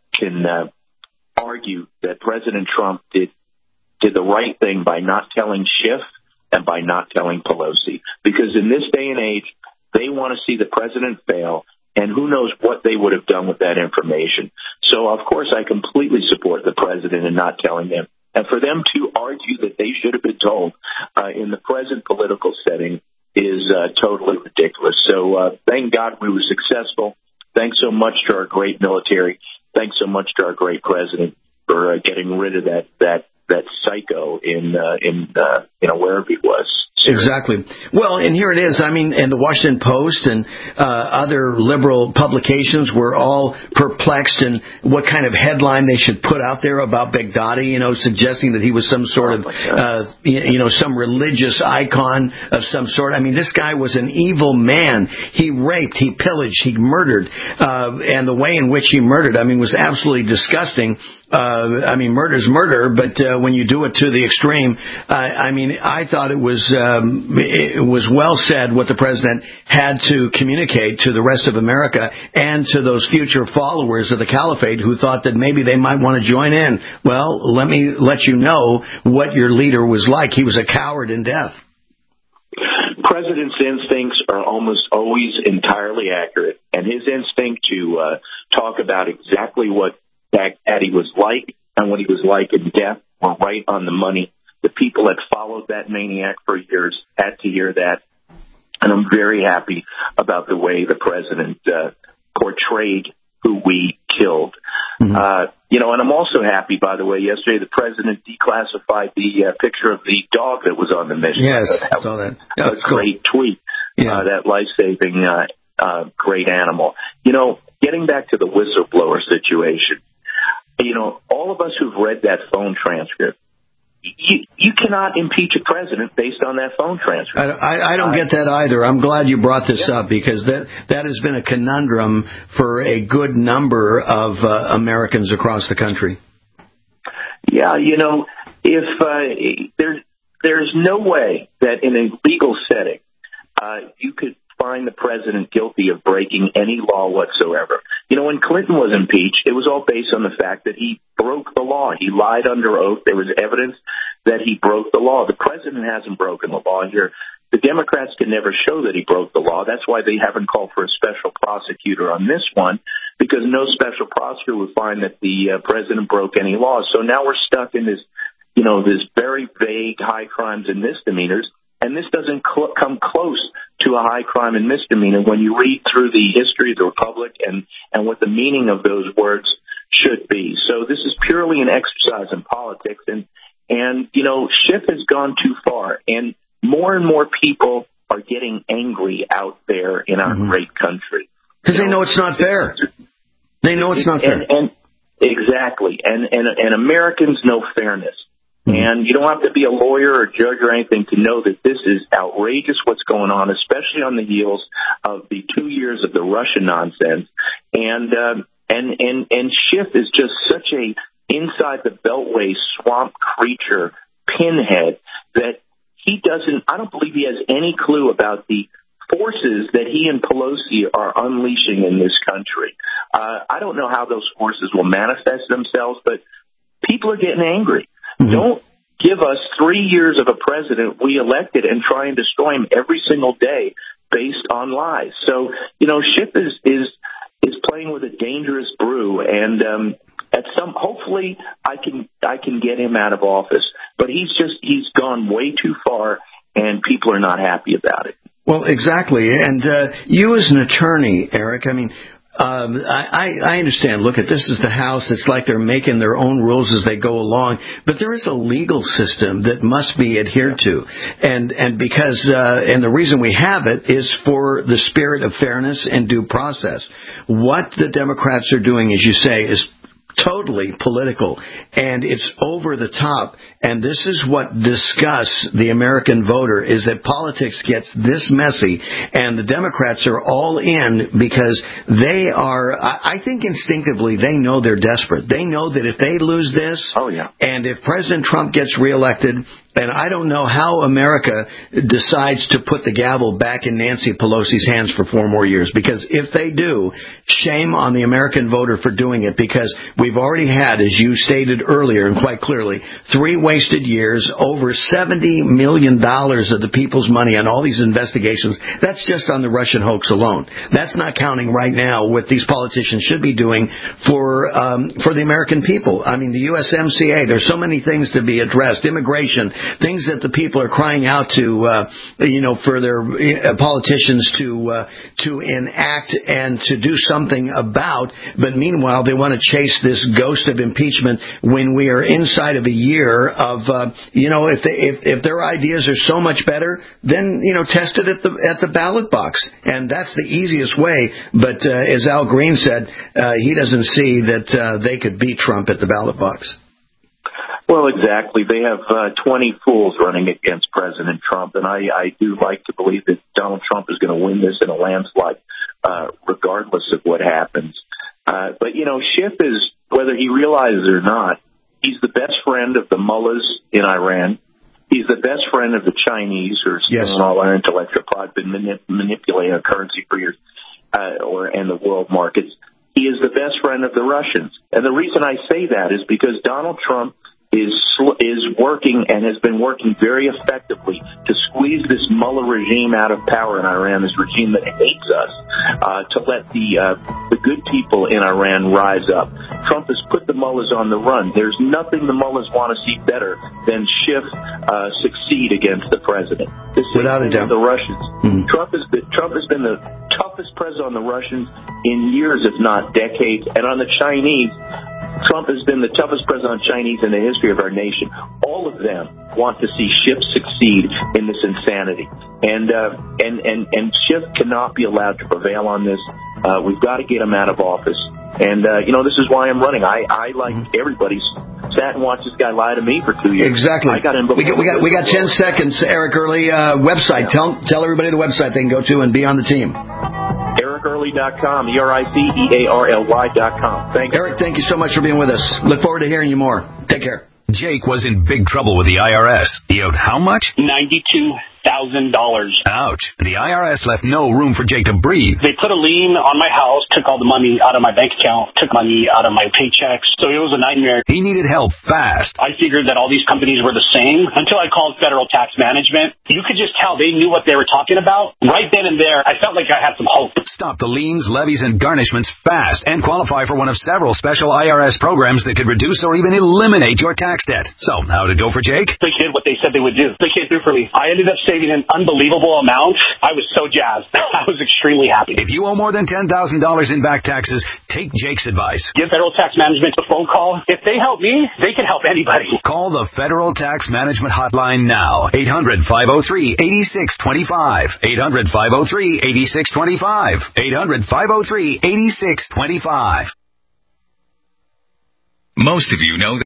argue that President Trump did the right thing by not telling Schiff and by not telling Pelosi. Because in this day and age, they want to see the president fail, and who knows what they would have done with that information. So, of course, I completely support the president in not telling them. And for them to argue that they should have been told in the present political setting is totally ridiculous. So thank God we were successful. Thanks so much to our great military. Thanks so much to our great president for getting rid of that psycho in wherever he was. Exactly. Well, and here it is. And the Washington Post and other liberal publications were all perplexed in what kind of headline they should put out there about Baghdadi, suggesting that he was some sort of, some religious icon of some sort. This guy was an evil man. He raped, he pillaged, he murdered. And the way in which he murdered, was absolutely disgusting. Murder's murder, but when you do it to the extreme, I thought it was well said what the president had to communicate to the rest of America and to those future followers of the caliphate who thought that maybe they might want to join in. Well, let me let you know what your leader was like. He was a coward in death. President's instincts are almost always entirely accurate, and his instinct to talk about exactly what Baghdadi was like and what he was like in death were right on the money. The people that followed that maniac for years had to hear that. And I'm very happy about the way the president portrayed who we killed. Mm-hmm. And I'm also happy, by the way, yesterday the president declassified the picture of the dog that was on the mission. Yes, I saw that. Yeah, a great tweet, that life-saving great animal. Getting back to the whistleblower situation, all of us who've read that phone transcript, you cannot impeach a president based on that phone transcript. I don't get that either. I'm glad you brought this up because that has been a conundrum for a good number of Americans across the country. Yeah, if there's no way that in a legal setting you could find the president guilty of breaking any law whatsoever. When Clinton was impeached, it was all based on the fact that he broke the law. He lied under oath. There was evidence that he broke the law. The president hasn't broken the law here. The Democrats can never show that he broke the law. That's why they haven't called for a special prosecutor on this one, because no special prosecutor would find that the president broke any laws. So now we're stuck in this, this very vague high crimes and misdemeanors. And this doesn't come close to a high crime and misdemeanor when you read through the history of the Republic and what the meaning of those words should be. So this is purely an exercise in politics. And Schiff has gone too far. And more people are getting angry out there in our great country. Because they know it's not fair. They know it's not fair. And exactly. And Americans know fairness. And you don't have to be a lawyer or judge or anything to know that this is outrageous what's going on, especially on the heels of the 2 years of the Russia nonsense. And Schiff is just such a inside the Beltway swamp creature pinhead that I don't believe he has any clue about the forces that he and Pelosi are unleashing in this country. I don't know how those forces will manifest themselves, but people are getting angry. Don't give us 3 years of a president we elected and try and destroy him every single day based on lies. So, Schiff is playing with a dangerous brew, and hopefully I can get him out of office. But he's gone way too far, and people are not happy about it. Well, exactly. And you as an attorney, Eric, I mean, I understand. Look, this is the House. It's like they're making their own rules as they go along. But there is a legal system that must be adhered to. And the reason we have it is for the spirit of fairness and due process. What the Democrats are doing, as you say, is totally political, and it's over the top. And this is what disgusts the American voter, is that politics gets this messy, and the Democrats are all in because they are, I think instinctively, they know they're desperate. They know that if they lose this, and if President Trump gets reelected, and I don't know how America decides to put the gavel back in Nancy Pelosi's hands for 4 more years. Because if they do, shame on the American voter for doing it. Because we've already had, as you stated earlier and quite clearly, 3 wasted years, over $70 million of the people's money on all these investigations. That's just on the Russian hoax alone. That's not counting right now what these politicians should be doing for the American people. I mean, the USMCA, there's so many things to be addressed. Immigration, things that the people are crying out to, for their politicians to enact and to do something about. But meanwhile, they want to chase this ghost of impeachment when we are inside of a year of, if their ideas are so much better, then, test it at the ballot box. And that's the easiest way. But as Al Green said, he doesn't see that they could beat Trump at the ballot box. Well, exactly. They have 20 fools running against President Trump, and I do like to believe that Donald Trump is going to win this in a landslide, regardless of what happens. But, Schiff is, whether he realizes it or not, he's the best friend of the mullahs in Iran. He's the best friend of the Chinese, who are stealing all our intellectual property, been manipulating our currency for years, and the world markets. He is the best friend of the Russians. And the reason I say that is because Donald Trump is working and has been working very effectively to squeeze this mullah regime out of power in Iran, this regime that hates us, to let the good people in Iran rise up. Trump has put the mullahs on the run. There's nothing the mullahs want to see better than Schiff succeed against the president. Without a doubt. The Russians. Mm-hmm. Trump has been the toughest president on the Russians in years, if not decades, and on the Chinese, Trump has been the toughest president on Chinese in the history of our nation. All of them want to see Schiff succeed in this insanity. And Schiff cannot be allowed to prevail on this. We've got to get him out of office. And, this is why I'm running. I like everybody, sat and watched this guy lie to me for 2 years. Exactly. I got him we got 10 seconds, Eric Early. Website. Yeah. Tell everybody the website they can go to and be on the team. EricEarly.com, EricEarly.com. Thank you. Eric, thank you so much for being with us. Look forward to hearing you more. Take care. Jake was in big trouble with the IRS. He owed how much? $92,000. Ouch. The IRS left no room for Jake to breathe. They put a lien on my house, took all the money out of my bank account, took money out of my paychecks. So it was a nightmare. He needed help fast. I figured that all these companies were the same until I called Federal Tax Management. You could just tell they knew what they were talking about. Right then and there, I felt like I had some hope. Stop the liens, levies, and garnishments fast and qualify for one of several special IRS programs that could reduce or even eliminate your tax debt. So, how did it go for Jake? They did what they said they would do. They came through for me. I ended up saving an unbelievable amount. I was so jazzed. I was extremely happy. If you owe more than $10,000 in back taxes, take Jake's advice. Give Federal Tax Management a phone call. If they help me, they can help anybody. Call the Federal Tax Management Hotline now. 800-503-8625. 800-503-8625. 800-503-8625. Most of you know that